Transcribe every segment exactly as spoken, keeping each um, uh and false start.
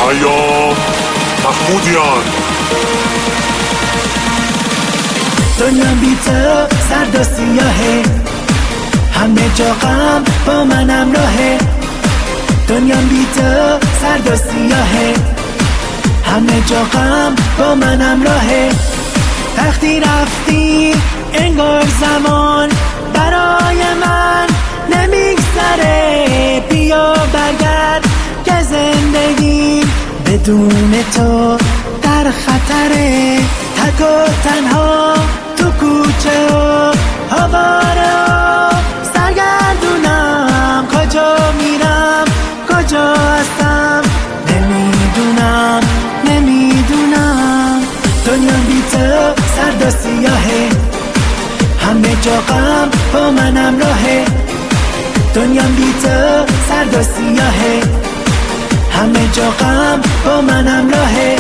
پیام محمودیان. دنیا بی تو سرد و سیاهه، همه جا غم با منم راهه. دنیا بی تو سرد و سیاهه، همه جا غم با منم راهه. وقتی رفتی انگار زمان برای من نمیگذره. بیا برگرد که زندگی بدون تو در خطره. تک و تنها تو کوچه و آواره و سرگردونم. کجا میرم کجا هستم نمیدونم نمیدونم. دنیا بی تو سرد و سیاهه، همه جا غم با منم راهه. دنیا بی تو سرد و سیاهه، همه جا غم با منم راهه.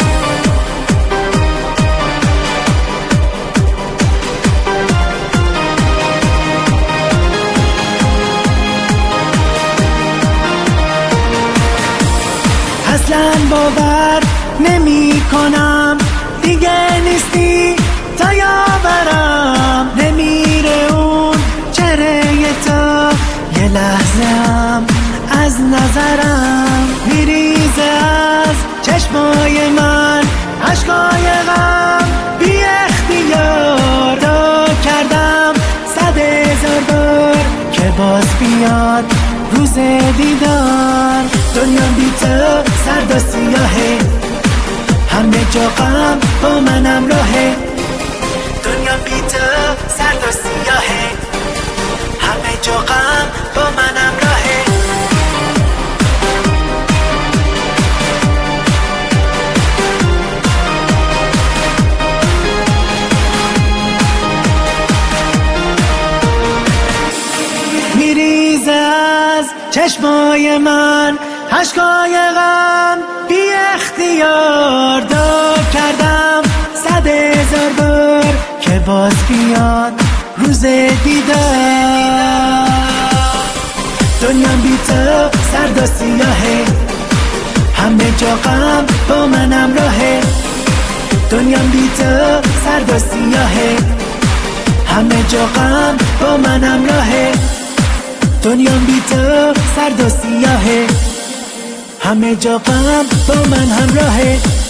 اصلا باور نمی کنم دیگه نیستی تا یاورم. نمیره اون چهره تو یه لحظه هم از نظرم. میریزه از چشمای من عشقای غم. بی اختیار دا کردم صد هزار بار که باز بیاد روز دیدار. دنیا بی تو سرد و سیاهه، همه جا غم با منم راهه. دنیا بی تو سرد و سیاهه، همه جا غم با منم راهه. میریزه از چشمای من عشقای غم. بی اختیار دا کردم صد هزار بار که باز بیاد روز دیدار. دنیا بی تو سرد و سیاهه، همه جا غم با منم راهه. دنیا بی تو سرد و سیاهه، همه جا غم با منم راهه. دنیا بی تو سرد و سیاهه، همه جا غم با من همراهه.